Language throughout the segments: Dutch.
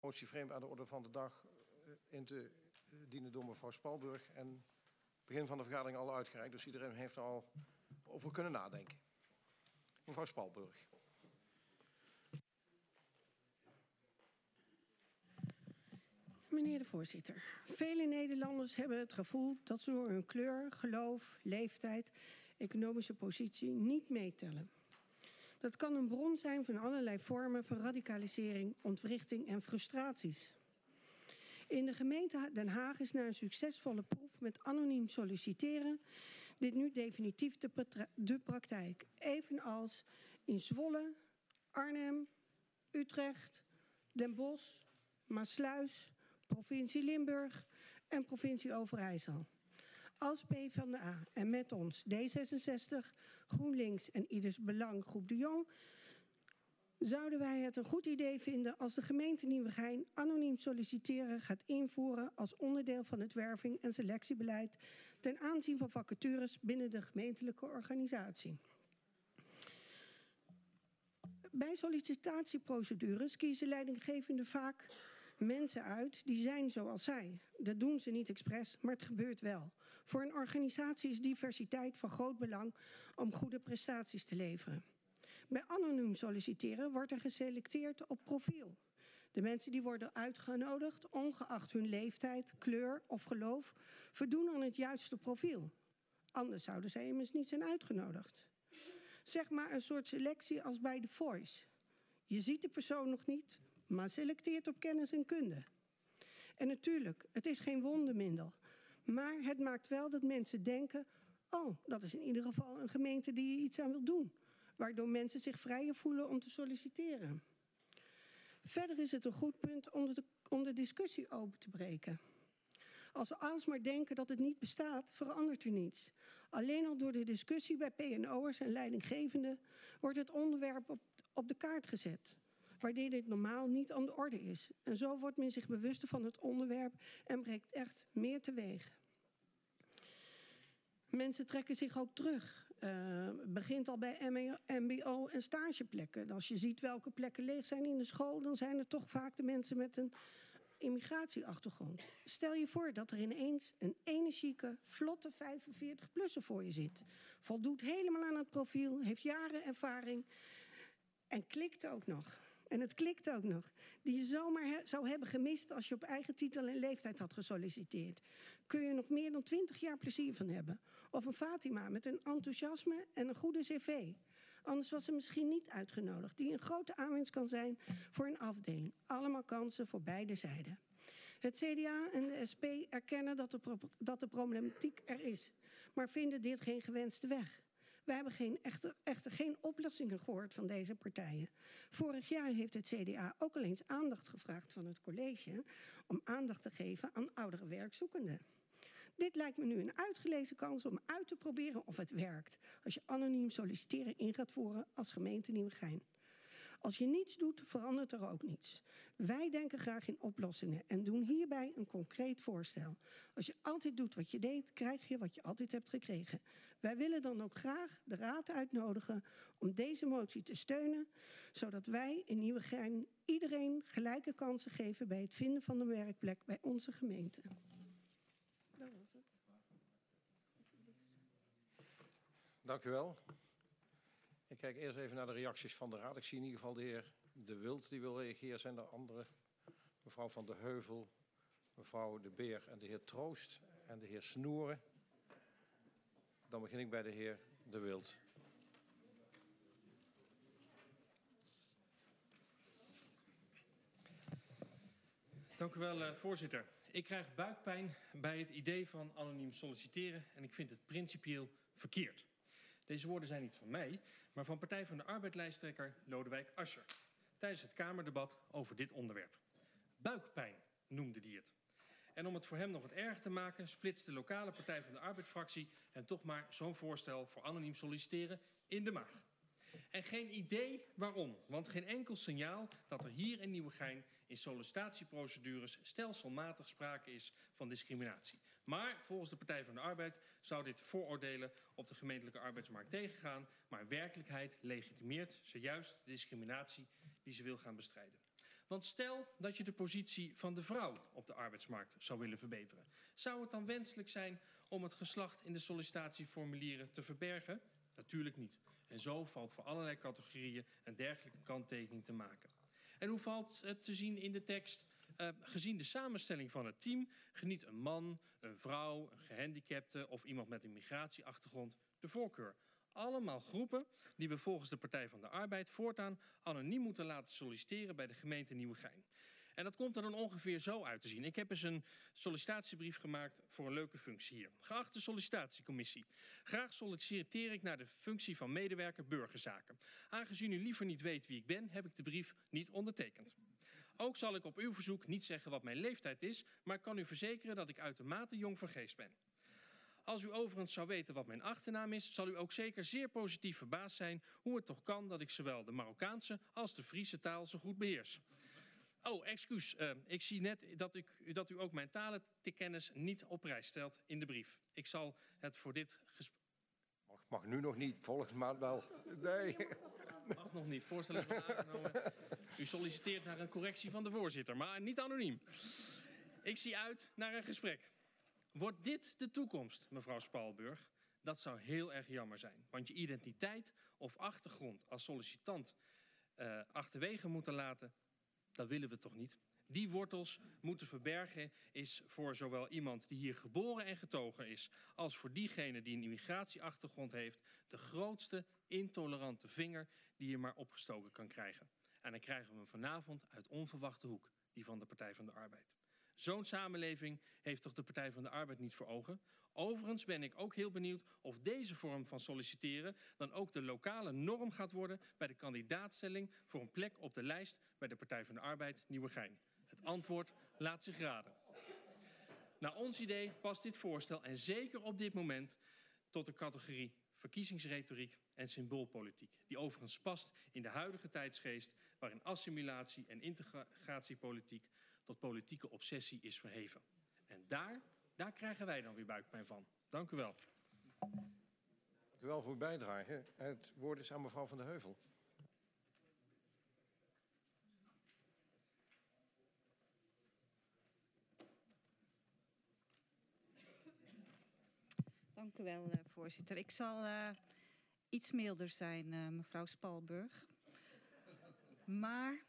motie vreemd aan de orde van de dag in te dienen door mevrouw Spalburg. En begin van de vergadering al uitgereikt. Dus iedereen heeft er al over kunnen nadenken. Mevrouw Spalburg. Meneer de voorzitter, vele Nederlanders hebben het gevoel dat ze door hun kleur, geloof, leeftijd, economische positie niet meetellen. Dat kan een bron zijn van allerlei vormen van radicalisering, ontwrichting en frustraties. In de gemeente Den Haag is na een succesvolle proef met anoniem solliciteren dit nu definitief de praktijk. Evenals in Zwolle, Arnhem, Utrecht, Den Bosch, Maassluis, provincie Limburg en provincie Overijssel. Als PvdA en met ons D66, GroenLinks en Ieders Belang Groep de Jong zouden wij het een goed idee vinden als de gemeente Nieuwegein anoniem solliciteren gaat invoeren als onderdeel van het werving- en selectiebeleid ten aanzien van vacatures binnen de gemeentelijke organisatie. Bij sollicitatieprocedures kiezen leidinggevenden vaak mensen uit die zijn zoals zij. Dat doen ze niet expres, maar het gebeurt wel. Voor een organisatie is diversiteit van groot belang om goede prestaties te leveren. Bij anoniem solliciteren wordt er geselecteerd op profiel. De mensen die worden uitgenodigd, ongeacht hun leeftijd, kleur of geloof, voldoen aan het juiste profiel. Anders zouden zij immers niet zijn uitgenodigd. Zeg maar een soort selectie als bij The Voice. Je ziet de persoon nog niet, maar selecteert op kennis en kunde. En natuurlijk, het is geen wondermiddel. Maar het maakt wel dat mensen denken, oh, dat is in ieder geval een gemeente die je iets aan wil doen. Waardoor mensen zich vrijer voelen om te solliciteren. Verder is het een goed punt om de discussie open te breken. Als we alsmaar denken dat het niet bestaat, verandert er niets. Alleen al door de discussie bij PNO'ers en leidinggevenden wordt het onderwerp op de kaart gezet, waardoor dit normaal niet aan de orde is. En zo wordt men zich bewust van het onderwerp en brengt echt meer teweeg. Mensen trekken zich ook terug. Het begint al bij mbo en stageplekken. Als je ziet welke plekken leeg zijn in de school, dan zijn het toch vaak de mensen met een immigratieachtergrond. Stel je voor dat er ineens een energieke, vlotte 45-plusser voor je zit. Voldoet helemaal aan het profiel, heeft jaren ervaring en klikt ook nog. En het klikt ook nog. Die je zomaar zou hebben gemist als je op eigen titel en leeftijd had gesolliciteerd. Kun je nog meer dan 20 jaar plezier van hebben. Of een Fatima met een enthousiasme en een goede cv. Anders was ze misschien niet uitgenodigd. Die een grote aanwinst kan zijn voor een afdeling. Allemaal kansen voor beide zijden. Het CDA en de SP erkennen dat de problematiek er is. Maar vinden dit geen gewenste weg. Wij hebben echter geen oplossingen gehoord van deze partijen. Vorig jaar heeft het CDA ook al eens aandacht gevraagd van het college om aandacht te geven aan oudere werkzoekenden. Dit lijkt me nu een uitgelezen kans om uit te proberen of het werkt als je anoniem solliciteren in gaat voeren als gemeente Nieuwegein. Als je niets doet, verandert er ook niets. Wij denken graag in oplossingen en doen hierbij een concreet voorstel. Als je altijd doet wat je deed, krijg je wat je altijd hebt gekregen. Wij willen dan ook graag de Raad uitnodigen om deze motie te steunen, zodat wij in Nieuwegein iedereen gelijke kansen geven bij het vinden van een werkplek bij onze gemeente. Dat was het. Dank u wel. Ik kijk eerst even naar de reacties van de Raad. Ik zie in ieder geval de heer De Wild die wil reageren. Zijn er andere? Mevrouw Van de Heuvel, mevrouw De Beer en de heer Troost en de heer Snoeren. Dan begin ik bij de heer De Wild. Dank u wel, voorzitter. Ik krijg buikpijn bij het idee van anoniem solliciteren en ik vind het principieel verkeerd. Deze woorden zijn niet van mij, maar van Partij van de Arbeid-lijsttrekker Lodewijk Asscher tijdens het Kamerdebat over dit onderwerp. Buikpijn noemde hij het. En om het voor hem nog wat erger te maken, splitst de lokale Partij van de Arbeid-fractie hem toch maar zo'n voorstel voor anoniem solliciteren in de maag. En geen idee waarom, want geen enkel signaal dat er hier in Nieuwegein in sollicitatieprocedures stelselmatig sprake is van discriminatie. Maar volgens de Partij van de Arbeid zou dit vooroordelen op de gemeentelijke arbeidsmarkt tegengaan, maar in werkelijkheid legitimeert ze juist de discriminatie die ze wil gaan bestrijden. Want stel dat je de positie van de vrouw op de arbeidsmarkt zou willen verbeteren. Zou het dan wenselijk zijn om het geslacht in de sollicitatieformulieren te verbergen? Natuurlijk niet. En zo valt voor allerlei categorieën een dergelijke kanttekening te maken. En hoe valt het te zien in de tekst? Gezien de samenstelling van het team geniet een man, een vrouw, een gehandicapte of iemand met een migratieachtergrond de voorkeur. Allemaal groepen die we volgens de Partij van de Arbeid voortaan anoniem moeten laten solliciteren bij de gemeente Nieuwegein. En dat komt er dan ongeveer zo uit te zien. Ik heb eens een sollicitatiebrief gemaakt voor een leuke functie hier. Geachte sollicitatiecommissie. Graag solliciteer ik naar de functie van medewerker burgerzaken. Aangezien u liever niet weet wie ik ben, heb ik de brief niet ondertekend. Ook zal ik op uw verzoek niet zeggen wat mijn leeftijd is, maar ik kan u verzekeren dat ik uitermate jong van geest ben. Als u overigens zou weten wat mijn achternaam is, zal u ook zeker zeer positief verbaasd zijn hoe het toch kan dat ik zowel de Marokkaanse als de Friese taal zo goed beheers. Oh, excuus. Ik zie net dat u ook mijn talenkennis niet op prijs stelt in de brief. Ik zal het voor dit gesprek... Mag nu nog niet, volgens mij wel. Nee. Mag nog niet. Voorstel is wel aangenomen. U solliciteert naar een correctie van de voorzitter, maar niet anoniem. Ik zie uit naar een gesprek. Wordt dit de toekomst, mevrouw Spalburg? Dat zou heel erg jammer zijn. Want je identiteit of achtergrond als sollicitant achterwege moeten laten, dat willen we toch niet? Die wortels moeten verbergen is voor zowel iemand die hier geboren en getogen is, als voor diegene die een immigratieachtergrond heeft, de grootste intolerante vinger die je maar opgestoken kan krijgen. En dan krijgen we hem vanavond uit onverwachte hoek, die van de Partij van de Arbeid. Zo'n samenleving heeft toch de Partij van de Arbeid niet voor ogen? Overigens ben ik ook heel benieuwd of deze vorm van solliciteren dan ook de lokale norm gaat worden bij de kandidaatstelling voor een plek op de lijst bij de Partij van de Arbeid Nieuwegein. Het antwoord laat zich raden. Naar ons idee past dit voorstel en zeker op dit moment tot de categorie verkiezingsretoriek en symboolpolitiek, die overigens past in de huidige tijdsgeest waarin assimilatie en integratiepolitiek tot politieke obsessie is verheven. En daar krijgen wij dan weer buikpijn van. Dank u wel. Dank u wel voor uw bijdrage. Het woord is aan mevrouw Van de Heuvel. Dank u wel, voorzitter. Ik zal iets milder zijn, mevrouw Spalburg. Maar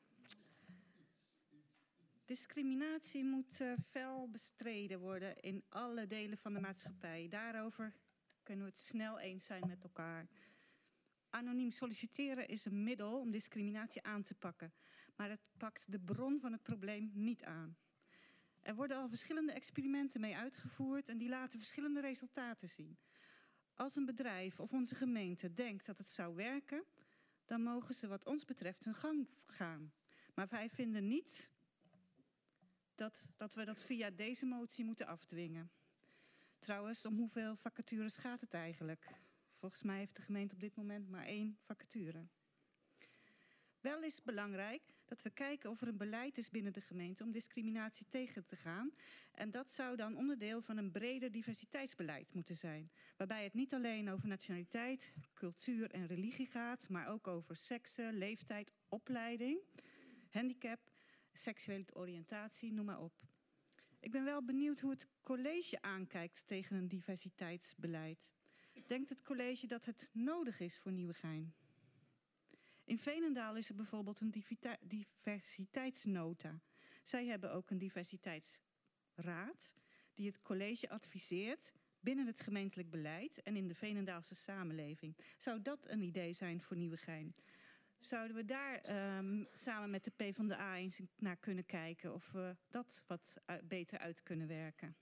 discriminatie moet fel bestreden worden in alle delen van de maatschappij. Daarover kunnen we het snel eens zijn met elkaar. Anoniem solliciteren is een middel om discriminatie aan te pakken. Maar het pakt de bron van het probleem niet aan. Er worden al verschillende experimenten mee uitgevoerd en die laten verschillende resultaten zien. Als een bedrijf of onze gemeente denkt dat het zou werken, dan mogen ze wat ons betreft hun gang gaan. Maar wij vinden niet dat we dat via deze motie moeten afdwingen. Trouwens, om hoeveel vacatures gaat het eigenlijk? Volgens mij heeft de gemeente op dit moment maar 1 vacature. Wel is belangrijk dat we kijken of er een beleid is binnen de gemeente om discriminatie tegen te gaan. En dat zou dan onderdeel van een breder diversiteitsbeleid moeten zijn. Waarbij het niet alleen over nationaliteit, cultuur en religie gaat, maar ook over seksen, leeftijd, opleiding, handicap, seksuele oriëntatie, noem maar op. Ik ben wel benieuwd hoe het college aankijkt tegen een diversiteitsbeleid. Denkt het college dat het nodig is voor Nieuwegein? In Veenendaal is er bijvoorbeeld een diversiteitsnota. Zij hebben ook een diversiteitsraad die het college adviseert binnen het gemeentelijk beleid en in de Veenendaalse samenleving. Zou dat een idee zijn voor Nieuwegein? Zouden we daar samen met de PvdA eens naar kunnen kijken of we dat wat beter uit kunnen werken?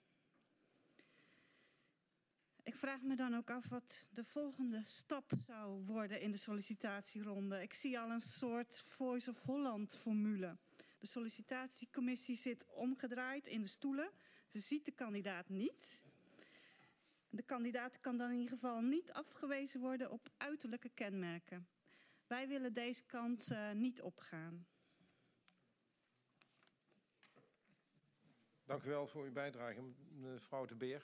Ik vraag me dan ook af wat de volgende stap zou worden in de sollicitatieronde. Ik zie al een soort Voice of Holland formule. De sollicitatiecommissie zit omgedraaid in de stoelen. Ze ziet de kandidaat niet. De kandidaat kan dan in ieder geval niet afgewezen worden op uiterlijke kenmerken. Wij willen deze kant niet opgaan. Dank u wel voor uw bijdrage, mevrouw De Beer.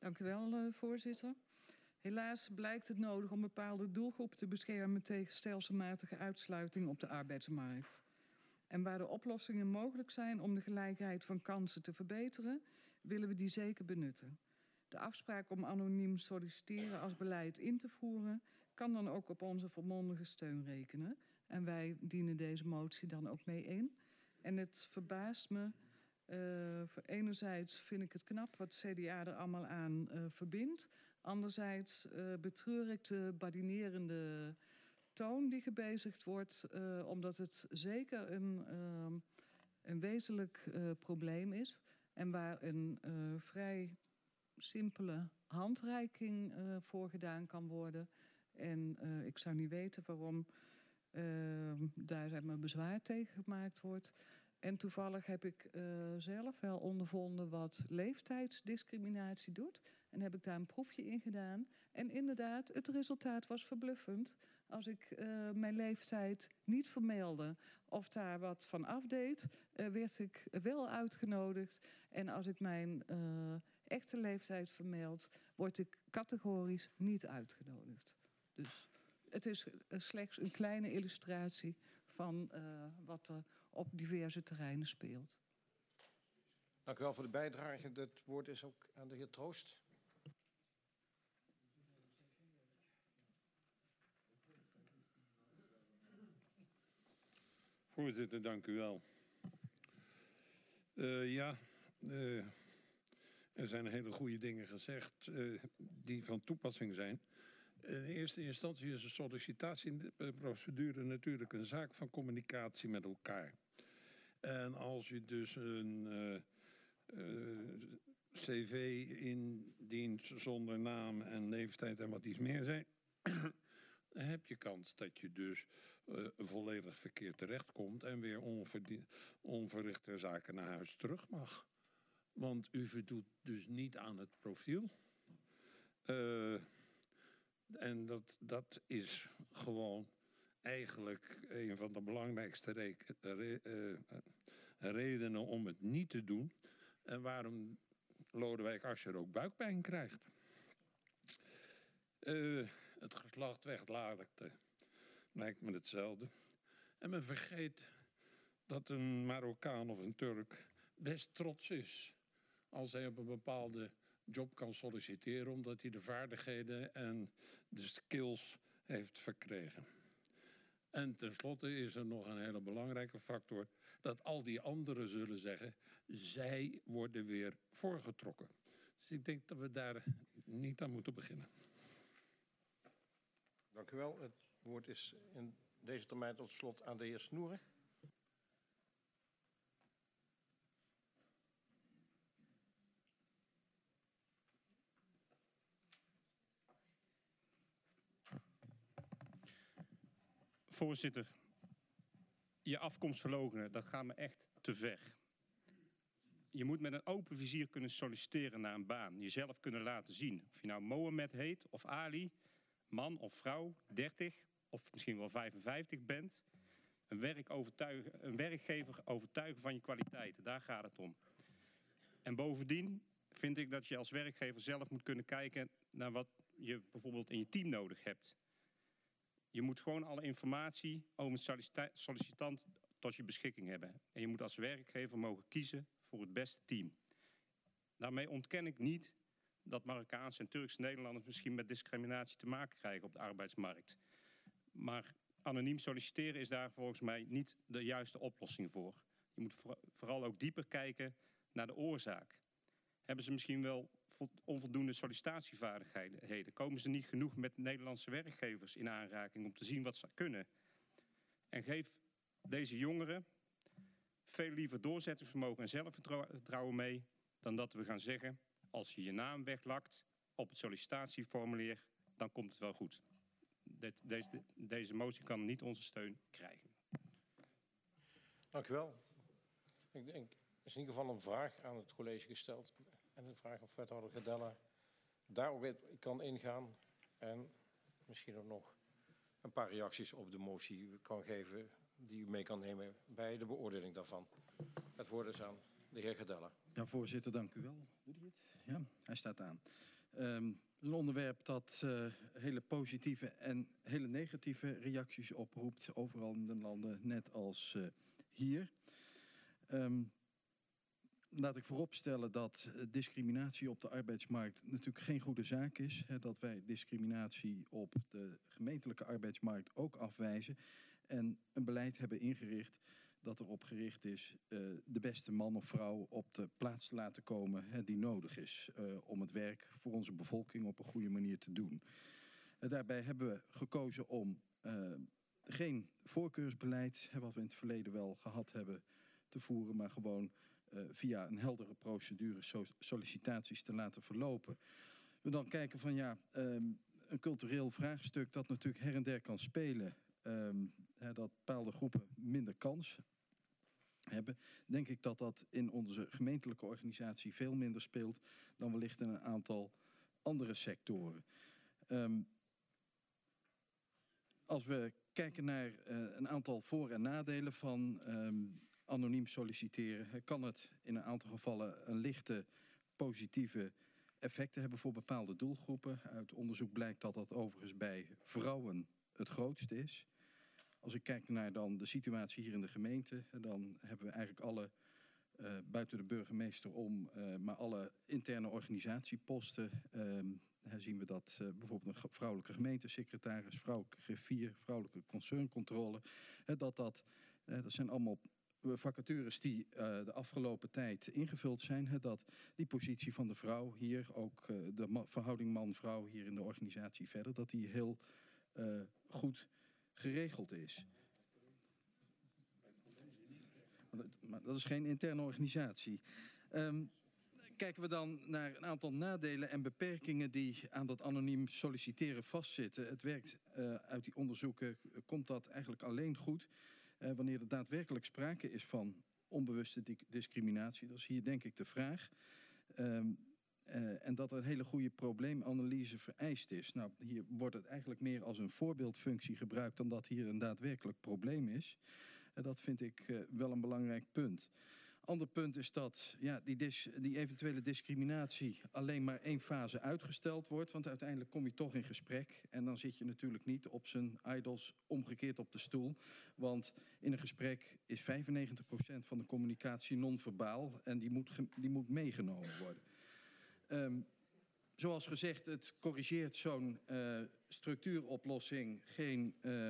Dank u wel, voorzitter. Helaas blijkt het nodig om bepaalde doelgroepen te beschermen tegen stelselmatige uitsluiting op de arbeidsmarkt. En waar de oplossingen mogelijk zijn om de gelijkheid van kansen te verbeteren, willen we die zeker benutten. De afspraak om anoniem solliciteren als beleid in te voeren kan dan ook op onze volmondige steun rekenen. En wij dienen deze motie dan ook mee in. En het verbaast me. Enerzijds vind ik het knap wat CDA er allemaal aan verbindt. Anderzijds betreur ik de badinerende toon die gebezigd wordt, omdat het zeker een wezenlijk probleem is. En waar een vrij simpele handreiking voor gedaan kan worden. En ik zou niet weten waarom daar zeg maar, bezwaar tegen gemaakt wordt. En toevallig heb ik zelf wel ondervonden wat leeftijdsdiscriminatie doet. En heb ik daar een proefje in gedaan. En inderdaad, het resultaat was verbluffend. Als ik mijn leeftijd niet vermeldde of daar wat van afdeed, werd ik wel uitgenodigd. En als ik mijn echte leeftijd vermeld, word ik categorisch niet uitgenodigd. Dus het is slechts een kleine illustratie van wat er op diverse terreinen speelt. Dank u wel voor de bijdrage. Het woord is ook aan de heer Troost. Voorzitter, dank u wel. Er zijn hele goede dingen gezegd die van toepassing zijn. In eerste instantie is de sollicitatieprocedure natuurlijk een zaak van communicatie met elkaar. En als je dus een cv indient zonder naam en leeftijd en wat iets meer zijn, dan heb je kans dat je dus volledig verkeerd terechtkomt en weer onverrichter zaken naar huis terug mag. Want u voldoet dus niet aan het profiel. En dat is gewoon eigenlijk een van de belangrijkste redenen om het niet te doen. En waarom Lodewijk Asscher ook buikpijn krijgt. Het geslacht weglaten lijkt me hetzelfde. En men vergeet dat een Marokkaan of een Turk best trots is als hij op een bepaalde job kan solliciteren, omdat hij de vaardigheden en de skills heeft verkregen. En tenslotte is er nog een hele belangrijke factor, dat al die anderen zullen zeggen, zij worden weer voorgetrokken. Dus ik denk dat we daar niet aan moeten beginnen. Dank u wel. Het woord is in deze termijn tot slot aan de heer Snoeren. Voorzitter, je afkomst verloochenen, dat gaat me echt te ver. Je moet met een open vizier kunnen solliciteren naar een baan. Jezelf kunnen laten zien. Of je nou Mohammed heet of Ali, man of vrouw, 30 of misschien wel 55 bent. Een werkgever overtuigen van je kwaliteiten, daar gaat het om. En bovendien vind ik dat je als werkgever zelf moet kunnen kijken naar wat je bijvoorbeeld in je team nodig hebt. Je moet gewoon alle informatie over een sollicitant tot je beschikking hebben. En je moet als werkgever mogen kiezen voor het beste team. Daarmee ontken ik niet dat Marokkaanse en Turkse Nederlanders misschien met discriminatie te maken krijgen op de arbeidsmarkt. Maar anoniem solliciteren is daar volgens mij niet de juiste oplossing voor. Je moet vooral ook dieper kijken naar de oorzaak. Hebben ze misschien wel onvoldoende sollicitatievaardigheden? Komen ze niet genoeg met Nederlandse werkgevers in aanraking om te zien wat ze kunnen? En geef deze jongeren veel liever doorzettingsvermogen en zelfvertrouwen mee dan dat we gaan zeggen, als je je naam weglakt op het sollicitatieformulier, dan komt het wel goed. Deze motie kan niet onze steun krijgen. Dank u wel. Ik denk, er is in ieder geval een vraag aan het college gesteld. En een vraag of wethouder Gedella daarop kan ingaan. En misschien ook nog een paar reacties op de motie kan geven die u mee kan nemen bij de beoordeling daarvan. Het woord is aan de heer Gedella. Ja, voorzitter, dank u wel. Doet hij het? Ja, hij staat aan. Een onderwerp dat hele positieve en hele negatieve reacties oproept, overal in de landen, net als hier. Laat ik vooropstellen dat discriminatie op de arbeidsmarkt natuurlijk geen goede zaak is. Dat wij discriminatie op de gemeentelijke arbeidsmarkt ook afwijzen. En een beleid hebben ingericht dat erop gericht is de beste man of vrouw op de plaats te laten komen die nodig is. Om het werk voor onze bevolking op een goede manier te doen. Daarbij hebben we gekozen om geen voorkeursbeleid, wat we in het verleden wel gehad hebben, te voeren, maar gewoon via een heldere procedure sollicitaties te laten verlopen. We dan kijken van een cultureel vraagstuk dat natuurlijk her en der kan spelen. Dat bepaalde groepen minder kans hebben. Denk ik dat dat in onze gemeentelijke organisatie veel minder speelt dan wellicht in een aantal andere sectoren. Als we kijken naar een aantal voor- en nadelen van anoniem solliciteren, kan het in een aantal gevallen een lichte positieve effecten hebben voor bepaalde doelgroepen. Uit onderzoek blijkt dat dat overigens bij vrouwen het grootste is. Als ik kijk naar dan de situatie hier in de gemeente, dan hebben we eigenlijk alle, buiten de burgemeester om, maar alle interne organisatieposten, zien we dat bijvoorbeeld een vrouwelijke gemeentesecretaris, vrouwelijke griffier, vrouwelijke concerncontrole, dat zijn allemaal vacatures die de afgelopen tijd ingevuld zijn. Dat die positie van de vrouw hier, ook de verhouding man-vrouw hier in de organisatie verder, dat die heel goed geregeld is. Maar dat is geen interne organisatie. Kijken we dan naar een aantal nadelen en beperkingen die aan dat anoniem solliciteren vastzitten. Het werkt uit die onderzoeken, komt dat eigenlijk alleen goed wanneer er daadwerkelijk sprake is van onbewuste discriminatie. Dat is hier denk ik de vraag. En dat er een hele goede probleemanalyse vereist is. Nou, hier wordt het eigenlijk meer als een voorbeeldfunctie gebruikt dan dat hier een daadwerkelijk probleem is. Dat vind ik wel een belangrijk punt. Ander punt is dat die eventuele discriminatie alleen maar 1 fase uitgesteld wordt. Want uiteindelijk kom je toch in gesprek. En dan zit je natuurlijk niet op zijn idols omgekeerd op de stoel. Want in een gesprek is 95% van de communicatie non-verbaal. En die moet meegenomen worden. Zoals gezegd, het corrigeert zo'n structuuroplossing geen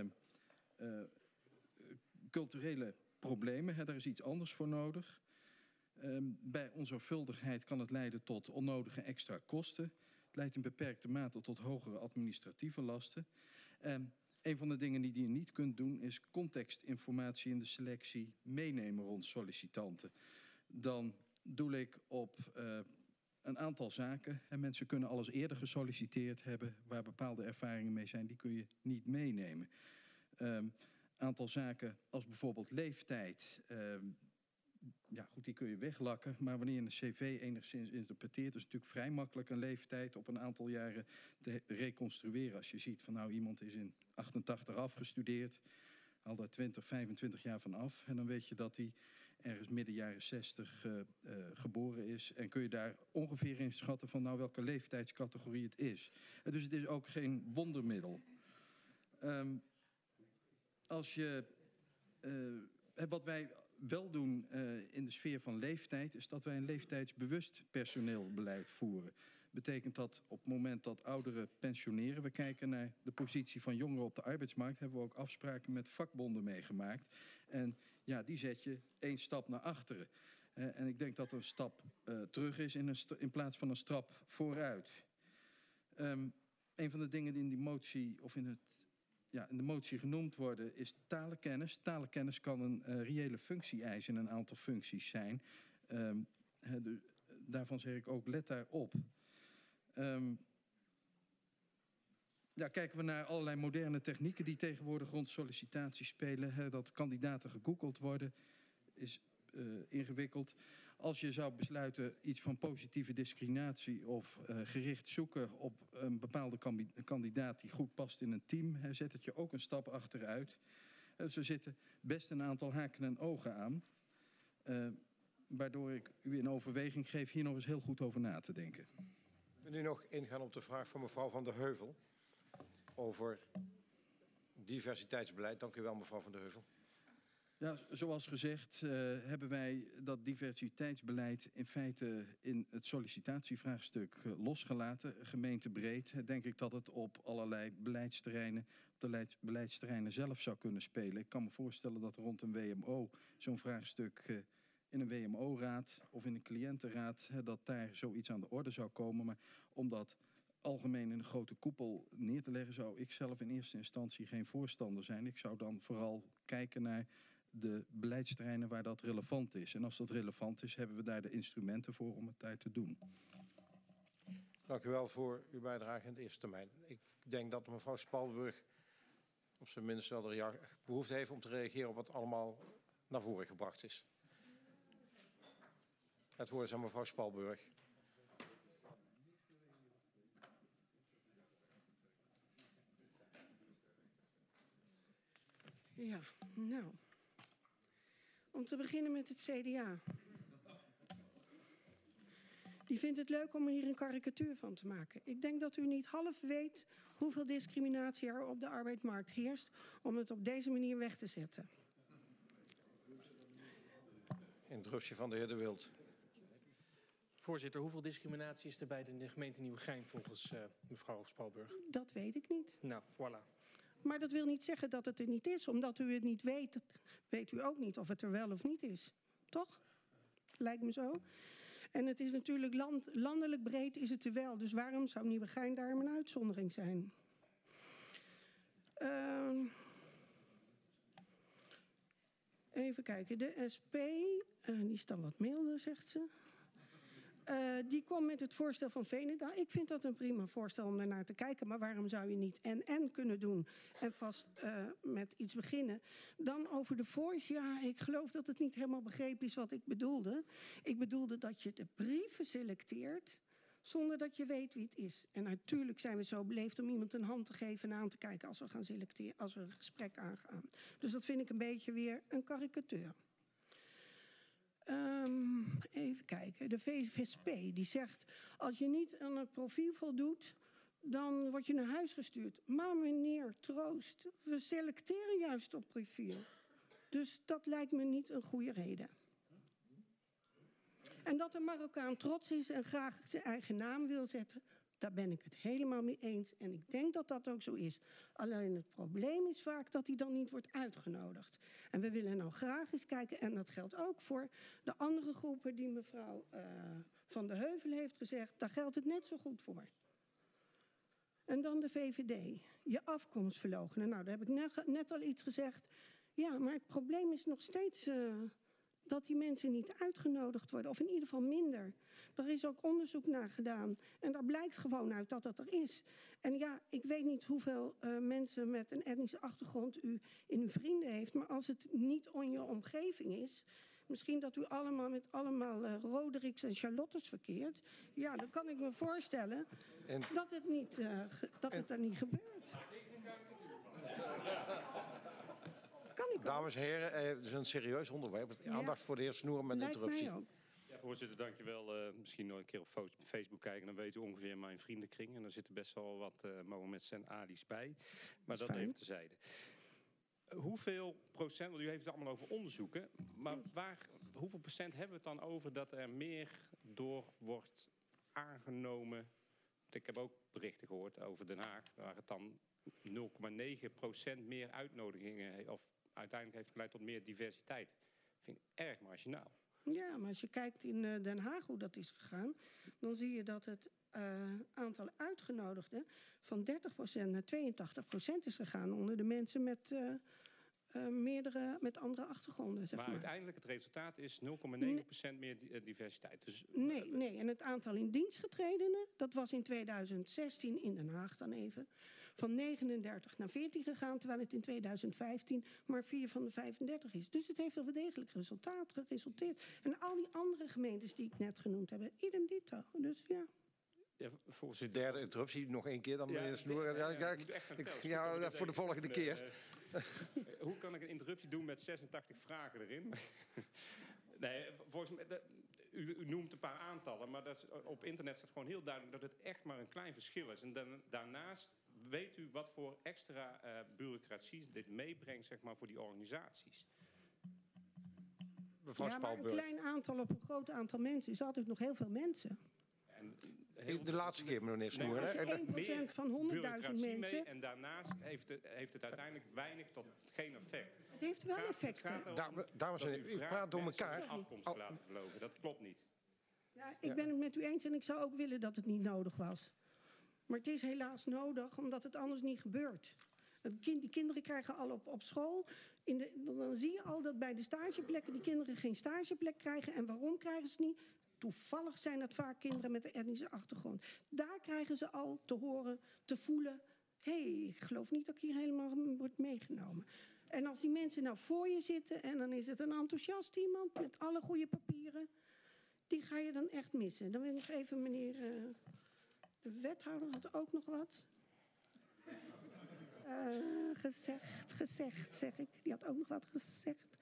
culturele problemen. Daar is iets anders voor nodig. Bij onzorgvuldigheid kan het leiden tot onnodige extra kosten. Het leidt in beperkte mate tot hogere administratieve lasten. Een van de dingen die je niet kunt doen is contextinformatie in de selectie meenemen rond sollicitanten. Dan doel ik op een aantal zaken. En mensen kunnen alles eerder gesolliciteerd hebben waar bepaalde ervaringen mee zijn. Die kun je niet meenemen. Aantal zaken als bijvoorbeeld leeftijd. Die kun je weglakken. Maar wanneer je een cv enigszins interpreteert, is het natuurlijk vrij makkelijk een leeftijd op een aantal jaren te reconstrueren. Als je ziet van iemand is in 88 afgestudeerd, haal daar 20, 25 jaar van af. En dan weet je dat hij ergens midden jaren 60 geboren is. En kun je daar ongeveer inschatten van welke leeftijdscategorie het is. Dus het is ook geen wondermiddel. Wat wij wel doen in de sfeer van leeftijd is dat wij een leeftijdsbewust personeelbeleid voeren. Betekent dat op het moment dat ouderen pensioneren, we kijken naar de positie van jongeren op de arbeidsmarkt, hebben we ook afspraken met vakbonden meegemaakt. En die zet je 1 stap naar achteren. En ik denk dat er een stap terug is in plaats van een stap vooruit. Een van de dingen die in die motie of in de motie genoemd worden is talenkennis. Talenkennis kan een reële functie eisen in een aantal functies zijn. Daarvan zeg ik ook, let daarop. Kijken we naar allerlei moderne technieken die tegenwoordig rond sollicitatie spelen. Dat kandidaten gegoogeld worden is ingewikkeld. Als je zou besluiten iets van positieve discriminatie of gericht zoeken op een bepaalde kandidaat die goed past in een team, zet het je ook een stap achteruit. Dus er zitten best een aantal haken en ogen aan. Waardoor ik u in overweging geef hier nog eens heel goed over na te denken. wil nu nog ingaan op de vraag van mevrouw Van de Heuvel over diversiteitsbeleid. Dank u wel, mevrouw Van de Heuvel. Ja, zoals gezegd hebben wij dat diversiteitsbeleid in feite in het sollicitatievraagstuk losgelaten. Gemeentebreed denk ik dat het op allerlei beleidsterreinen, op de beleidsterreinen zelf zou kunnen spelen. Ik kan me voorstellen dat er rond een WMO zo'n vraagstuk in een WMO-raad of in een cliëntenraad, dat daar zoiets aan de orde zou komen. Maar om dat algemeen in een grote koepel neer te leggen, zou ik zelf in eerste instantie geen voorstander zijn. Ik zou dan vooral kijken naar de beleidsterreinen waar dat relevant is. En als dat relevant is, hebben we daar de instrumenten voor om het daar te doen. Dank u wel voor uw bijdrage in de eerste termijn. Ik denk dat mevrouw Spalburg op zijn minst wel de behoefte heeft om te reageren op wat allemaal naar voren gebracht is. Het woord is aan mevrouw Spalburg. Ja, nou. Om te beginnen met het CDA. Die vindt het leuk om hier een karikatuur van te maken. Ik denk dat u niet half weet hoeveel discriminatie er op de arbeidsmarkt heerst om het op deze manier weg te zetten. Interruptie van de heer De Wild. Voorzitter, hoeveel discriminatie is er bij de gemeente Nieuwegein volgens mevrouw Spalburg? Dat weet ik niet. Nou, voilà. Maar dat wil niet zeggen dat het er niet is. Omdat u het niet weet, weet u ook niet of het er wel of niet is. Toch? Lijkt me zo. En het is natuurlijk landelijk breed is het er wel. Dus waarom zou Nieuwegein daar een uitzondering zijn? Even kijken. De SP, die is dan wat milder, zegt ze. Die komt met het voorstel van Veneda. Ik vind dat een prima voorstel om daarnaar te kijken. Maar waarom zou je niet en kunnen doen en vast met iets beginnen? Dan over de voice. Ja, ik geloof dat het niet helemaal begrepen is wat ik bedoelde. Ik bedoelde dat je de brieven selecteert zonder dat je weet wie het is. En natuurlijk zijn we zo beleefd om iemand een hand te geven en aan te kijken als we gaan selecteren, als we een gesprek aangaan. Dus dat vind ik een beetje weer een karikatuur. Even kijken. De VSP die zegt, als je niet aan het profiel voldoet, dan word je naar huis gestuurd. Maar meneer, troost, we selecteren juist op profiel. Dus dat lijkt me niet een goede reden. En dat een Marokkaan trots is en graag zijn eigen naam wil zetten, daar ben ik het helemaal mee eens. En ik denk dat dat ook zo is. Alleen het probleem is vaak dat hij dan niet wordt uitgenodigd. En we willen nou graag eens kijken, en dat geldt ook voor de andere groepen die mevrouw Van de Heuvel heeft gezegd. Daar geldt het net zo goed voor. En dan de VVD. Je afkomst verloochenen. Nou, daar heb ik net al iets gezegd. Ja, maar het probleem is nog steeds dat die mensen niet uitgenodigd worden. Of in ieder geval minder. Er is ook onderzoek naar gedaan. En daar blijkt gewoon uit dat dat er is. En ja, ik weet niet hoeveel mensen met een etnische achtergrond u in uw vrienden heeft. Maar als het niet in je omgeving is. Misschien dat u allemaal met Roderiks en Charlottes verkeert. Ja, dan kan ik me voorstellen dat het niet, er niet gebeurt. Dames en heren, het is een serieus onderwerp. Aandacht voor de heer Snoer met interruptie. Mij ook. Ja, voorzitter, dankjewel. Misschien nog een keer op Facebook kijken. Dan weet u ongeveer mijn vriendenkring. En er zitten best wel wat Mohammeds en Ali's bij. Maar dat even terzijde. Hoeveel procent, want u heeft het allemaal over onderzoeken. Maar hoeveel procent hebben we het dan over dat er meer door wordt aangenomen? Ik heb ook berichten gehoord over Den Haag. Waar het dan 0,9% meer uitnodigingen of uiteindelijk heeft geleid tot meer diversiteit. Dat vind ik erg marginaal. Ja, maar als je kijkt in Den Haag hoe dat is gegaan, dan zie je dat het aantal uitgenodigden van 30% naar 82% is gegaan onder de mensen met met andere achtergronden. Zeg maar uiteindelijk het resultaat is 0,9% meer diversiteit. Dus nee. En het aantal in dienst getredenen, dat was in 2016 in Den Haag dan even, van 39 naar 14 gegaan, terwijl het in 2015 maar 4 van de 35 is. Dus het heeft wel degelijk geresulteerd. En al die andere gemeentes die ik net genoemd heb, idem dito. Dus ja. Ja, voor de derde interruptie, nog één keer dan meneer Snoer. Ja, voor de volgende keer. Hoe kan ik een interruptie doen met 86 vragen erin? Nee, volgens mij, U noemt een paar aantallen, maar op internet staat gewoon heel duidelijk dat het echt maar een klein verschil is. En daarnaast weet u wat voor extra bureaucratie dit meebrengt, zeg maar, voor die organisaties. Mevrouw Ja, maar een Spalburg. klein aantal op een groot aantal mensen is altijd nog heel veel mensen. En De laatste keer, meneer Snoer. Als je hè? 1% van 100.000 bureaucratie mensen... en daarnaast heeft het uiteindelijk weinig tot geen effect. Het heeft wel effecten. Het gaat erom Dames en dat heren, u u vraagt praat door mensen elkaar. hun afkomst te laten verlogen. Dat klopt niet. Ja, ik ben het met u eens en ik zou ook willen dat het niet nodig was. Maar het is helaas nodig, omdat het anders niet gebeurt. Die kinderen krijgen al op school... dan zie je al dat bij de stageplekken die kinderen geen stageplek krijgen. En waarom krijgen ze het niet? Toevallig zijn het vaak kinderen met een etnische achtergrond. Daar krijgen ze al te horen, te voelen... ik geloof niet dat ik hier helemaal word meegenomen. En als die mensen nou voor je zitten... en dan is het een enthousiast iemand met alle goede papieren... die ga je dan echt missen. Dan wil ik even meneer... de wethouder had ook nog wat... gezegd, zeg ik. Die had ook nog wat gezegd.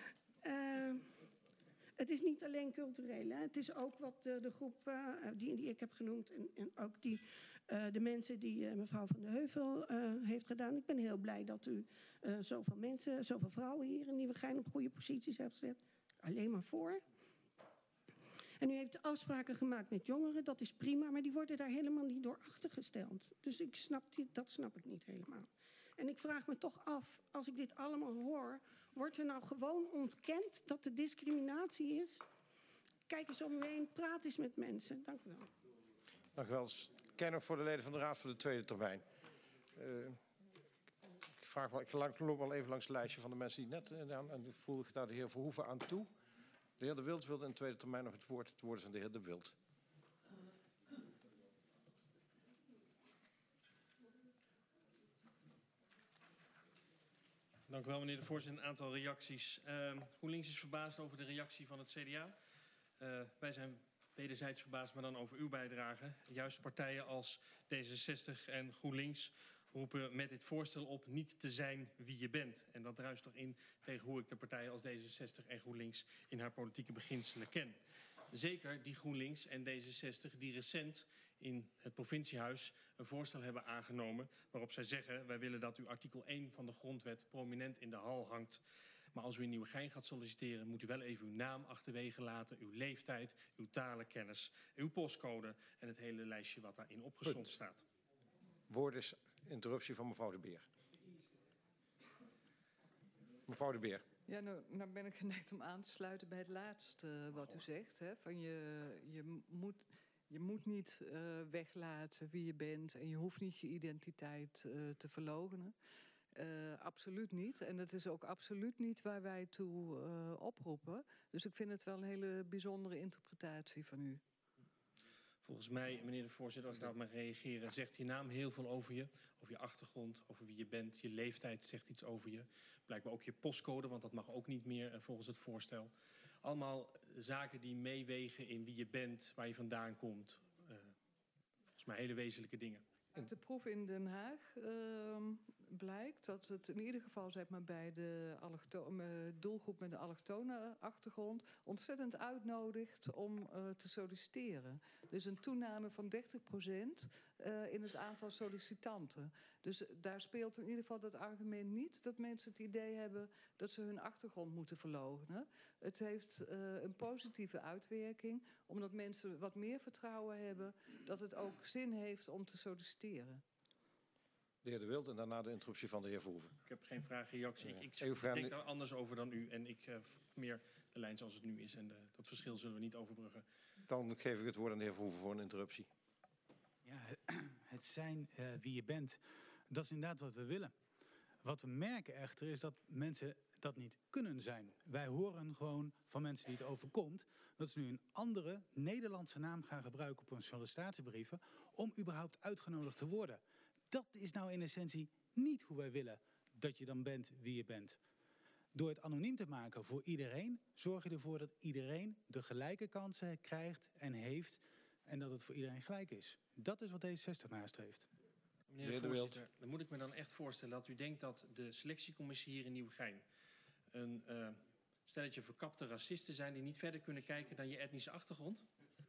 Het is niet alleen cultureel. Hè. Het is ook wat de groep die ik heb genoemd... en ook de mensen die mevrouw Van de Heuvel heeft gedaan. Ik ben heel blij dat u zoveel mensen, zoveel vrouwen hier in Nieuwegein... op goede posities hebt gezet. Alleen maar voor. En u heeft afspraken gemaakt met jongeren, dat is prima... maar die worden daar helemaal niet door achtergesteld. Dus dat snap ik niet helemaal. En ik vraag me toch af, als ik dit allemaal hoor... wordt er nou gewoon ontkend dat er discriminatie is? Kijk eens om me heen, praat eens met mensen. Dank u wel. Dank u wel. Ken nog voor de leden van de Raad voor de tweede termijn. Ik loop wel even langs het lijstje van de mensen die net... en ik voel ik daar de heer Verhoeven aan toe... De heer De Wild wilde in de tweede termijn nog het woord. Het woord is van de heer De Wild. Dank u wel, meneer de voorzitter. Een aantal reacties. GroenLinks is verbaasd over de reactie van het CDA. Wij zijn wederzijds verbaasd, maar dan over uw bijdrage. Juist partijen als D66 en GroenLinks roepen met dit voorstel op niet te zijn wie je bent. En dat druist toch in tegen hoe ik de partijen als D66 en GroenLinks in haar politieke beginselen ken. Zeker die GroenLinks en D66 die recent in het provinciehuis een voorstel hebben aangenomen waarop zij zeggen: wij willen dat u artikel 1 van de grondwet prominent in de hal hangt. Maar als u in Nieuwegein gaat solliciteren, moet u wel even uw naam achterwege laten, uw leeftijd, uw talenkennis, uw postcode en het hele lijstje wat daarin opgesomd staat. Woord is interruptie van mevrouw De Beer. Mevrouw De Beer. Ja, nou ben ik geneigd om aan te sluiten bij het laatste wat u zegt. Hè? Van je moet niet weglaten wie je bent en je hoeft niet je identiteit te verloochenen. Absoluut niet. En dat is ook absoluut niet waar wij toe oproepen. Dus ik vind het wel een hele bijzondere interpretatie van u. Volgens mij, meneer de voorzitter, als ik daarop mag reageren, zegt je naam heel veel over je achtergrond, over wie je bent. Je leeftijd zegt iets over je. Blijkbaar ook je postcode, want dat mag ook niet meer volgens het voorstel. Allemaal zaken die meewegen in wie je bent, waar je vandaan komt. Volgens mij hele wezenlijke dingen. Uit de proef in Den Haag blijkt dat het in ieder geval zeg maar, bij de doelgroep met de allochtone achtergrond ontzettend uitnodigt om te solliciteren. Dus een toename van 30% in het aantal sollicitanten. Dus daar speelt in ieder geval dat argument niet dat mensen het idee hebben dat ze hun achtergrond moeten verloochenen. Het heeft een positieve uitwerking, omdat mensen wat meer vertrouwen hebben dat het ook zin heeft om te solliciteren. De heer De Wild en daarna de interruptie van de heer Verhoeven. Ik heb geen vraag, reactie. Ik denk daar anders over dan u. En ik meer de lijn zoals het nu is. En dat verschil zullen we niet overbruggen. Dan geef ik het woord aan de heer Verhoeven voor een interruptie. Ja, het zijn wie je bent, dat is inderdaad wat we willen. Wat we merken echter is dat mensen dat niet kunnen zijn. Wij horen gewoon van mensen die het overkomt dat ze nu een andere Nederlandse naam gaan gebruiken op hun sollicitatiebrieven om überhaupt uitgenodigd te worden. Dat is nou in essentie niet hoe wij willen dat je dan bent wie je bent. Door het anoniem te maken voor iedereen zorg je ervoor dat iedereen de gelijke kansen krijgt en heeft en dat het voor iedereen gelijk is. Dat is wat D66 nastreeft. Meneer de voorzitter, dan moet ik me dan echt voorstellen dat u denkt dat de selectiecommissie hier in Nieuwegein een stelletje verkapte racisten zijn die niet verder kunnen kijken dan je etnische achtergrond?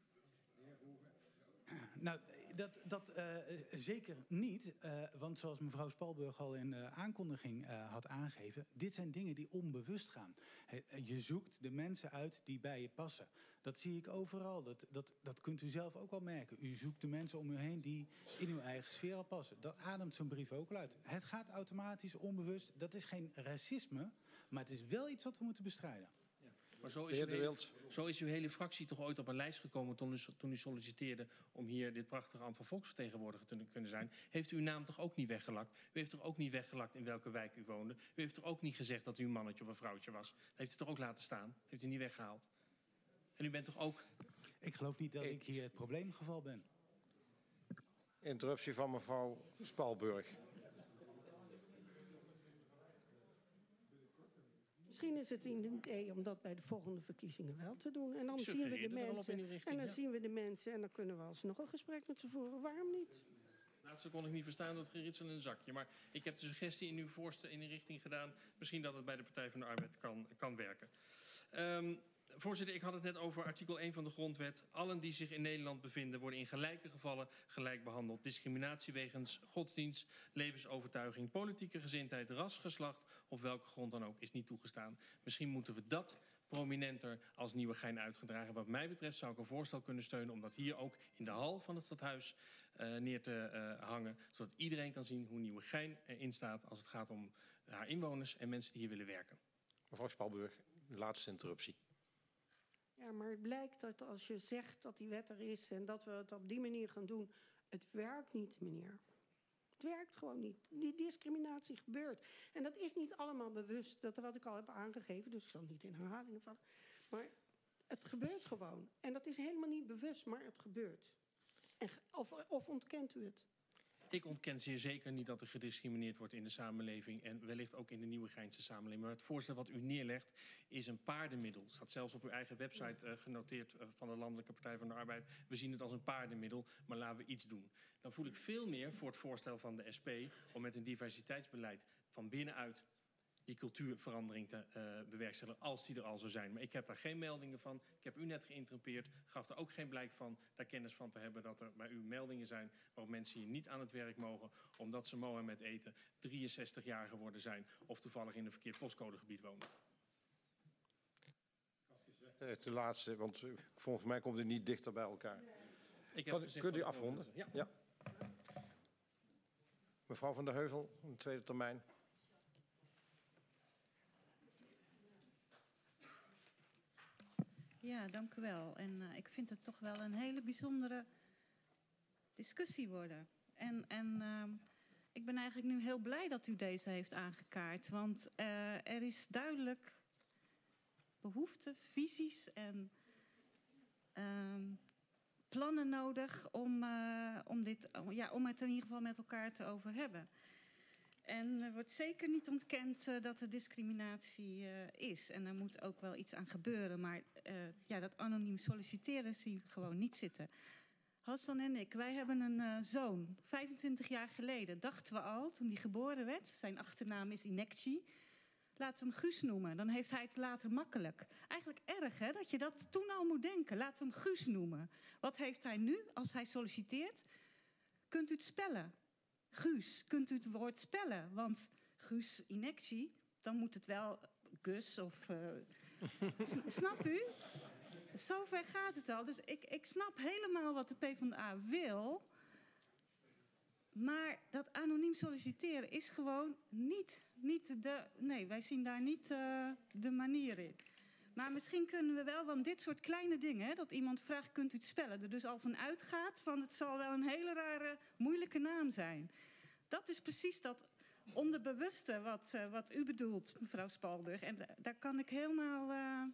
Nou, dat zeker niet. Want zoals mevrouw Spalburg al in de aankondiging had aangegeven, dit zijn dingen die onbewust gaan. Je zoekt de mensen uit die bij je passen. Dat zie ik overal. Dat kunt u zelf ook wel merken. U zoekt de mensen om u heen die in uw eigen sfeer al passen. Dat ademt zo'n brief ook al uit. Het gaat automatisch, onbewust. Dat is geen racisme, maar het is wel iets wat we moeten bestrijden. Maar zo is uw hele fractie toch ooit op een lijst gekomen toen u solliciteerde om hier dit prachtige ambt van volksvertegenwoordiger te kunnen zijn. Heeft u uw naam toch ook niet weggelakt? U heeft toch ook niet weggelakt in welke wijk u woonde? U heeft toch ook niet gezegd dat u een mannetje of een vrouwtje was? Dat heeft u toch ook laten staan? Heeft u niet weggehaald? En u bent toch ook... Ik geloof niet dat ik hier het probleemgeval ben. Interruptie van mevrouw Spalburg. Misschien is het een idee om dat bij de volgende verkiezingen wel te doen. En dan zien we de mensen en dan kunnen we alsnog een gesprek met ze voeren. Waarom niet? Laatste kon ik niet verstaan, dat geritsel in een zakje. Maar ik heb de suggestie in uw voorstel in die richting gedaan. Misschien dat het bij de Partij van de Arbeid kan werken. Voorzitter, ik had het net over artikel 1 van de Grondwet. Allen die zich in Nederland bevinden worden in gelijke gevallen gelijk behandeld. Discriminatie wegens godsdienst, levensovertuiging, politieke gezindheid, ras, geslacht, op welke grond dan ook, is niet toegestaan. Misschien moeten we dat prominenter als Nieuwegein uitgedragen. Wat mij betreft zou ik een voorstel kunnen steunen om dat hier ook in de hal van het stadhuis neer te hangen. Zodat iedereen kan zien hoe Nieuwegein erin staat als het gaat om haar inwoners en mensen die hier willen werken. Mevrouw Spalburg, laatste interruptie. Ja, maar het blijkt dat als je zegt dat die wet er is en dat we het op die manier gaan doen, het werkt niet, meneer. Het werkt gewoon niet. Die discriminatie gebeurt. En dat is niet allemaal bewust, dat wat ik al heb aangegeven, dus ik zal niet in herhalingen vallen. Maar het gebeurt gewoon. En dat is helemaal niet bewust, maar het gebeurt. En, of ontkent u het? Ik ontken zeer zeker niet dat er gediscrimineerd wordt in de samenleving en wellicht ook in de Nieuwegeinse samenleving. Maar het voorstel wat u neerlegt is een paardenmiddel. Het staat zelfs op uw eigen website genoteerd van de Landelijke Partij van de Arbeid. We zien het als een paardenmiddel, maar laten we iets doen. Dan voel ik veel meer voor het voorstel van de SP om met een diversiteitsbeleid van binnenuit die cultuurverandering te bewerkstelligen als die er al zou zijn. Maar ik heb daar geen meldingen van. Ik heb u net geïnterrumpeerd. Gaf er ook geen blijk van, daar kennis van te hebben dat er bij u meldingen zijn waarop mensen hier niet aan het werk mogen omdat ze Mohammed eten, 63 jaar geworden zijn of toevallig in een verkeerd postcodegebied wonen. De laatste, want volgens mij komt het niet dichter bij elkaar. Kunt u afronden? Ja. Mevrouw van der Heuvel, een tweede termijn. Ja, dank u wel. En ik vind het toch wel een hele bijzondere discussie worden. En ik ben eigenlijk nu heel blij dat u deze heeft aangekaart. Want er is duidelijk behoefte, visies en plannen nodig om het in ieder geval met elkaar te over hebben. En er wordt zeker niet ontkend dat er discriminatie is. En er moet ook wel iets aan gebeuren. Maar dat anoniem solliciteren zie ik gewoon niet zitten. Hassan en ik, wij hebben een zoon. 25 jaar geleden dachten we al, toen hij geboren werd. Zijn achternaam is Inekci. Laten we hem Guus noemen. Dan heeft hij het later makkelijk. Eigenlijk erg, hè, dat je dat toen al moet denken. Laten we hem Guus noemen. Wat heeft hij nu als hij solliciteert? Kunt u het spellen? Guus, kunt u het woord spellen? Want Guus Inekci, dan moet het wel Gus of... Snap u? Zover gaat het al. Dus ik snap helemaal wat de PvdA wil. Maar dat anoniem solliciteren is gewoon niet de... Nee, wij zien daar niet de manier in. Maar misschien kunnen we wel van dit soort kleine dingen... Hè, dat iemand vraagt, kunt u het spellen? Er dus al van uitgaat van het zal wel een hele rare, moeilijke naam zijn. Dat is precies dat onderbewuste wat u bedoelt, mevrouw Spalburg. En daar kan ik helemaal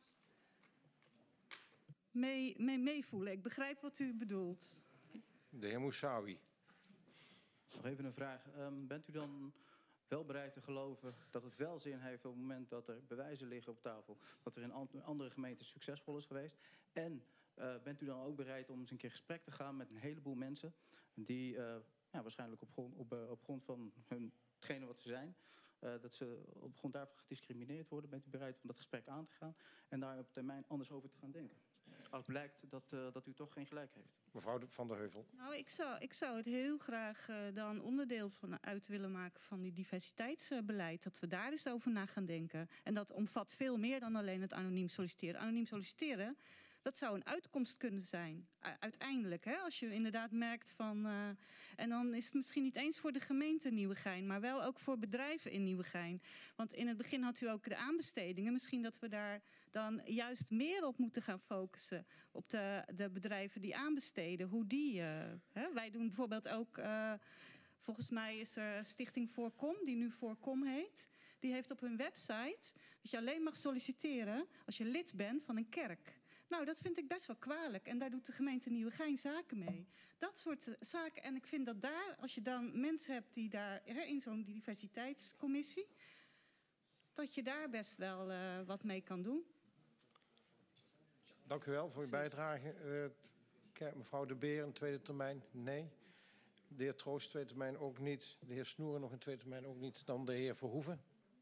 mee meevoelen. Ik begrijp wat u bedoelt. De heer Moussaoui. Nog even een vraag. Bent u dan wel bereid te geloven dat het wel zin heeft op het moment dat er bewijzen liggen op tafel, dat er in andere gemeenten succesvol is geweest? En bent u dan ook bereid om eens een keer gesprek te gaan met een heleboel mensen die waarschijnlijk op grond van hetgene wat ze zijn, dat ze op grond daarvan gediscrimineerd worden. Bent u bereid om dat gesprek aan te gaan en daar op termijn anders over te gaan denken? Als blijkt dat u toch geen gelijk heeft. Mevrouw Van der Heuvel. Nou, ik zou het heel graag dan onderdeel van uit willen maken van die diversiteitsbeleid. Dat we daar eens over na gaan denken. En dat omvat veel meer dan alleen het anoniem solliciteren. Anoniem solliciteren, dat zou een uitkomst kunnen zijn. Uiteindelijk, hè? Als je inderdaad merkt van... en dan is het misschien niet eens voor de gemeente Nieuwegein, maar wel ook voor bedrijven in Nieuwegein. Want in het begin had u ook de aanbestedingen. Misschien dat we daar dan juist meer op moeten gaan focussen. Op de bedrijven die aanbesteden. Hoe die... hè? Wij doen bijvoorbeeld ook... volgens mij is er Stichting Voorkom, die nu Voorkom heet. Die heeft op hun website dat je alleen mag solliciteren als je lid bent van een kerk. Nou, dat vind ik best wel kwalijk. En daar doet de gemeente Nieuwegein zaken mee. Dat soort zaken. En ik vind dat daar, als je dan mensen hebt die daar in zo'n diversiteitscommissie, dat je daar best wel wat mee kan doen. Dank u wel voor uw bijdrage. Mevrouw De Beer, een tweede termijn? Nee. De heer Troost, tweede termijn ook niet. De heer Snoeren nog een tweede termijn ook niet. Dan de heer Verhoeven.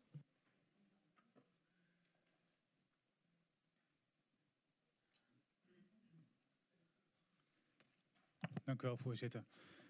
Dank u wel, voorzitter.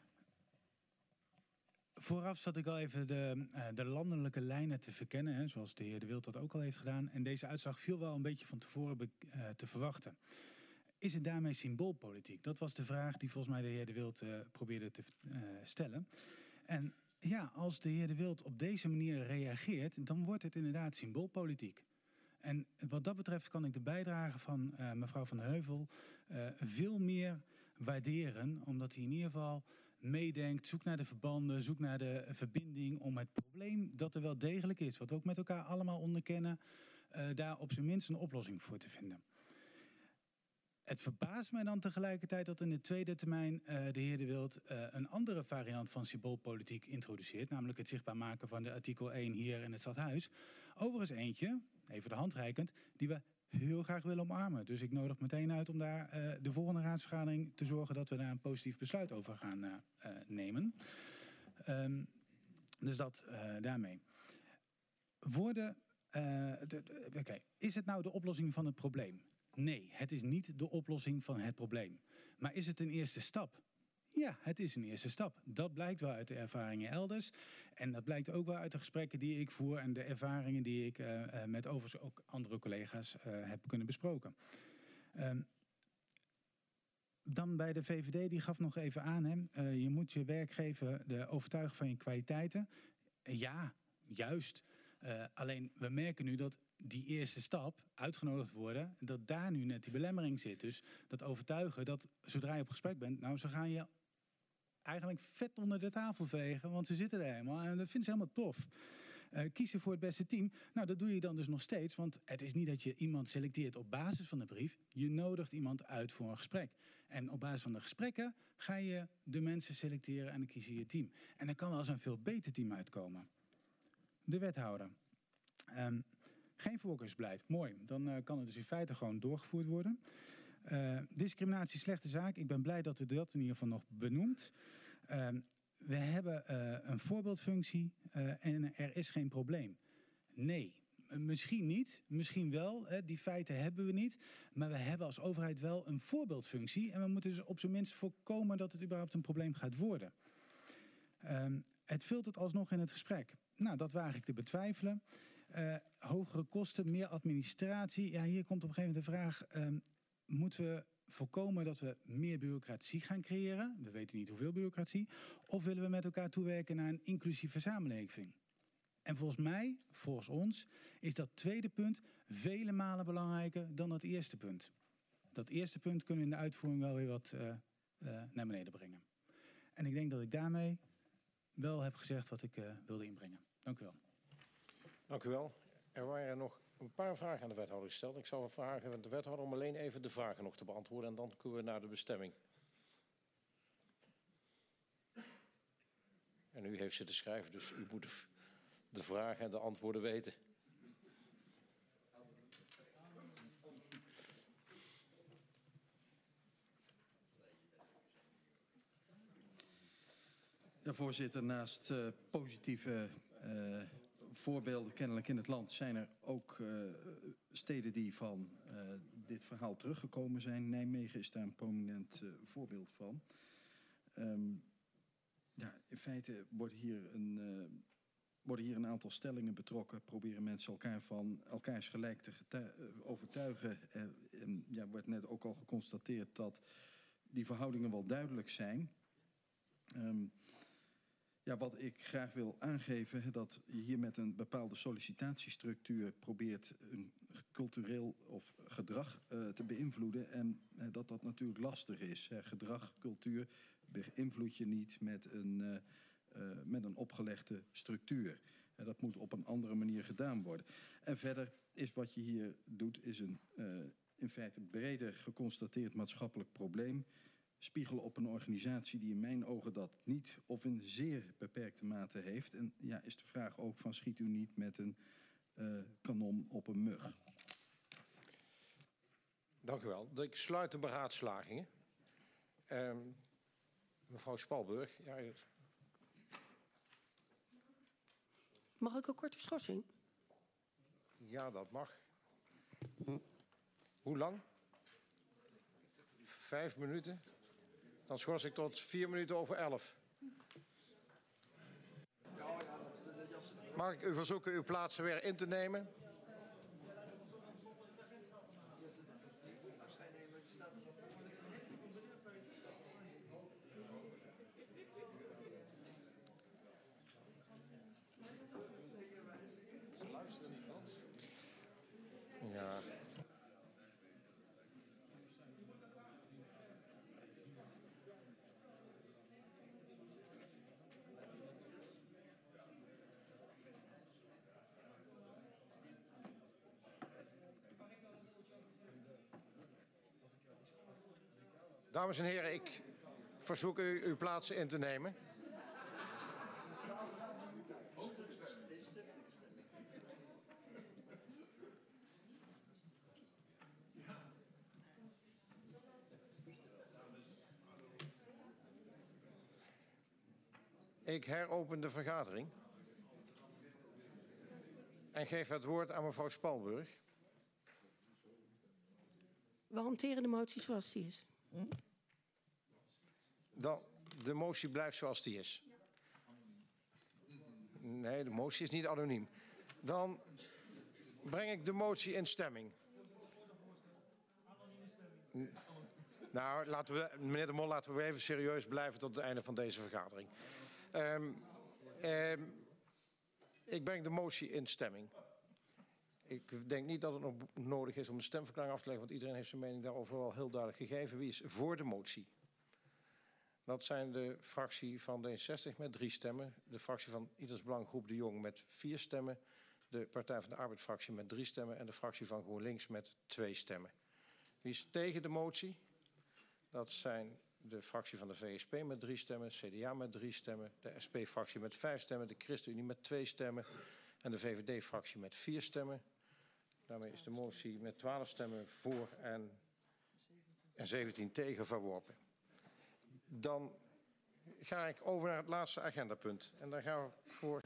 Vooraf zat ik al even de landelijke lijnen te verkennen, hè, zoals de heer De Wild dat ook al heeft gedaan. En deze uitslag viel wel een beetje van tevoren te verwachten. Is het daarmee symboolpolitiek? Dat was de vraag die volgens mij de heer De Wild probeerde te stellen. En ja, als de heer De Wild op deze manier reageert, dan wordt het inderdaad symboolpolitiek. En wat dat betreft kan ik de bijdrage van mevrouw Van Heuvel veel meer waarderen, omdat hij in ieder geval meedenkt, zoekt naar de verbanden, zoekt naar de verbinding om het probleem dat er wel degelijk is, wat we ook met elkaar allemaal onderkennen, daar op zijn minst een oplossing voor te vinden. Het verbaast mij dan tegelijkertijd dat in de tweede termijn de heer De Wild een andere variant van symboolpolitiek introduceert, namelijk het zichtbaar maken van de artikel 1 hier in het stadhuis. Overigens eentje, even de hand reikend, die we heel graag willen omarmen. Dus ik nodig meteen uit om daar de volgende raadsvergadering te zorgen dat we daar een positief besluit over gaan nemen. Dus dat daarmee. Is het nou de oplossing van het probleem? Nee, het is niet de oplossing van het probleem. Maar is het een eerste stap? Ja, het is een eerste stap. Dat blijkt wel uit de ervaringen elders. En dat blijkt ook wel uit de gesprekken die ik voer en de ervaringen die ik met overigens ook andere collega's heb kunnen besproken. Dan bij de VVD, die gaf nog even aan, hè, je moet je werkgever overtuigen van je kwaliteiten. Ja, juist. Alleen we merken nu dat die eerste stap, uitgenodigd worden, dat daar nu net die belemmering zit. Dus dat overtuigen, dat zodra je op gesprek bent, nou, ze gaan je eigenlijk vet onder de tafel vegen, want ze zitten er helemaal en dat vinden ze helemaal tof. Kiezen voor het beste team, nou, dat doe je dan dus nog steeds, want het is niet dat je iemand selecteert op basis van de brief, je nodigt iemand uit voor een gesprek. En op basis van de gesprekken ga je de mensen selecteren en dan kies je je team. En dan kan wel eens een veel beter team uitkomen. De wethouder. Geen voorkeursbeleid. Mooi. Dan kan het dus in feite gewoon doorgevoerd worden. Discriminatie, slechte zaak. Ik ben blij dat u dat in ieder geval nog benoemt. We hebben een voorbeeldfunctie en er is geen probleem. Nee, misschien niet. Misschien wel. Die feiten hebben we niet. Maar we hebben als overheid wel een voorbeeldfunctie. En we moeten dus op zijn minst voorkomen dat het überhaupt een probleem gaat worden. Het vult het alsnog in het gesprek. Nou, dat waag ik te betwijfelen. Hogere kosten, meer administratie. Ja, hier komt op een gegeven moment de vraag, moeten we voorkomen dat we meer bureaucratie gaan creëren? We weten niet hoeveel bureaucratie. Of willen we met elkaar toewerken naar een inclusieve samenleving? En volgens mij, volgens ons, is dat tweede punt vele malen belangrijker dan dat eerste punt. Dat eerste punt kunnen we in de uitvoering wel weer wat naar beneden brengen. En ik denk dat ik daarmee wel heb gezegd wat ik wilde inbrengen. Dank u wel. Dank u wel. Er waren nog een paar vragen aan de wethouder gesteld. Ik zou vragen aan de wethouder om alleen even de vragen nog te beantwoorden en dan kunnen we naar de bestemming. En u heeft ze te schrijven, dus u moet de vragen en de antwoorden weten. Ja, voorzitter, naast positieve voorbeelden kennelijk in het land zijn er ook steden die van dit verhaal teruggekomen zijn. Nijmegen is daar een prominent voorbeeld van. In feite worden hier een aantal stellingen betrokken. Proberen mensen elkaar van elkaars gelijk te overtuigen. Wordt net ook al geconstateerd dat die verhoudingen wel duidelijk zijn. Wat ik graag wil aangeven, dat je hier met een bepaalde sollicitatiestructuur probeert een cultureel of gedrag te beïnvloeden. En dat natuurlijk lastig is. Gedrag, cultuur beïnvloed je niet met een opgelegde structuur. Dat moet op een andere manier gedaan worden. En verder is wat je hier doet, is een in feite breder geconstateerd maatschappelijk probleem. Spiegelen op een organisatie die in mijn ogen dat niet of in zeer beperkte mate heeft. En is de vraag ook van, schiet u niet met een kanon op een mug? Dank u wel. Ik sluit de beraadslagingen. Mevrouw Spalburg. Mag ik een korte schorsing? Ja, dat mag. Hoe lang? 5 minuten? Dan schors ik tot 4 minuten over 11. Mag ik u verzoeken uw plaatsen weer in te nemen? Ja. Dames en heren, ik verzoek u uw plaatsen in te nemen. Ik heropen de vergadering en geef het woord aan mevrouw Spalburg. We hanteren de motie zoals die is. De motie blijft zoals die is. Nee, de motie is niet anoniem. Dan breng ik de motie in stemming. Nou, meneer De Mol, laten we even serieus blijven tot het einde van deze vergadering. Ik breng de motie in stemming. Ik denk niet dat het nog nodig is om een stemverklaring af te leggen, want iedereen heeft zijn mening daarover al heel duidelijk gegeven. Wie is voor de motie? Dat zijn de fractie van D66 met 3 stemmen, de fractie van Ieders Belang Groep De Jong met 4 stemmen, de Partij van de Arbeid-fractie met 3 stemmen en de fractie van GroenLinks met 2 stemmen. Wie is tegen de motie? Dat zijn de fractie van de VSP met 3 stemmen, CDA met 3 stemmen, de SP-fractie met 5 stemmen, de ChristenUnie met 2 stemmen en de VVD-fractie met 4 stemmen. Daarmee is de motie met 12 stemmen voor en 17 tegen verworpen. Dan ga ik over naar het laatste agendapunt. En daar gaan we voor